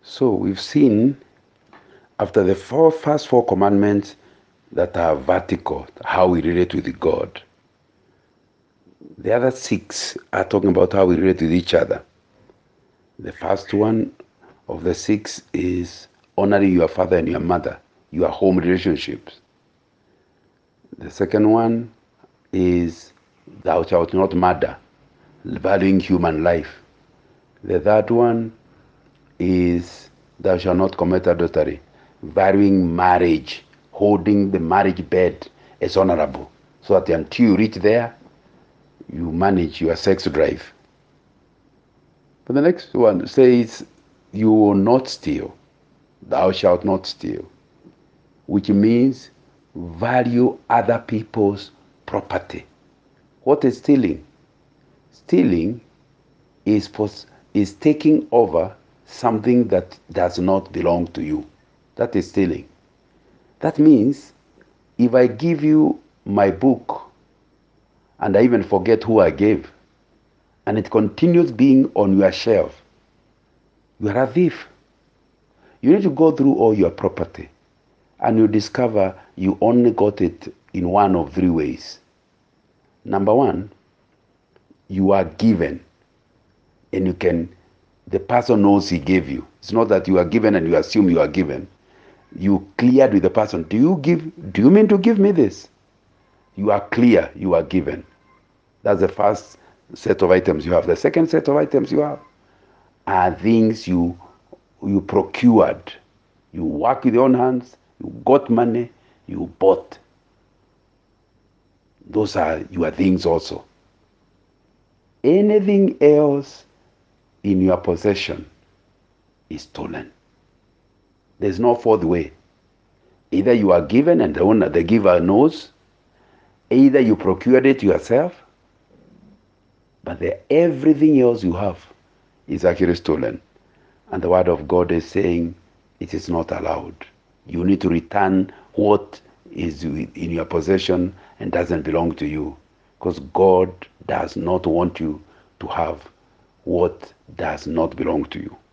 So we've seen after the first four commandments that are vertical, how we relate with God. The other six are talking about how we relate with each other. The first one of the six is honoring your father and your mother, your home relationships. The second one is thou shalt not murder, valuing human life. The third one is thou shalt not commit adultery, valuing marriage, holding the marriage bed as honorable, so that until you reach there, you manage your sex drive. But the next one says, you will not steal, thou shalt not steal, which means value other people's property. What is stealing? Stealing is taking over something that does not belong to you. That is stealing. That means if I give you my book and I even forget who I gave, and it continues being on your shelf, you are a thief. You need to go through all your property and you discover you only got it in one of three ways. Number one, you are given, and the person knows he gave you. It's not that you are given and you assume you are given. You cleared with the person. Do you mean to give me this? You are clear, you are given. That's the first set of items you have. The second set of items you have are things you procured. You work with your own hands, you got money, you bought. Those are your things also. Anything else in your possession is stolen. There's no fourth way. Either you are given and the giver knows, either you procured it yourself, but everything else you have is actually stolen. And the word of God is saying it is not allowed. You need to return what is in your possession and doesn't belong to you. Because God does not want you to have what does not belong to you.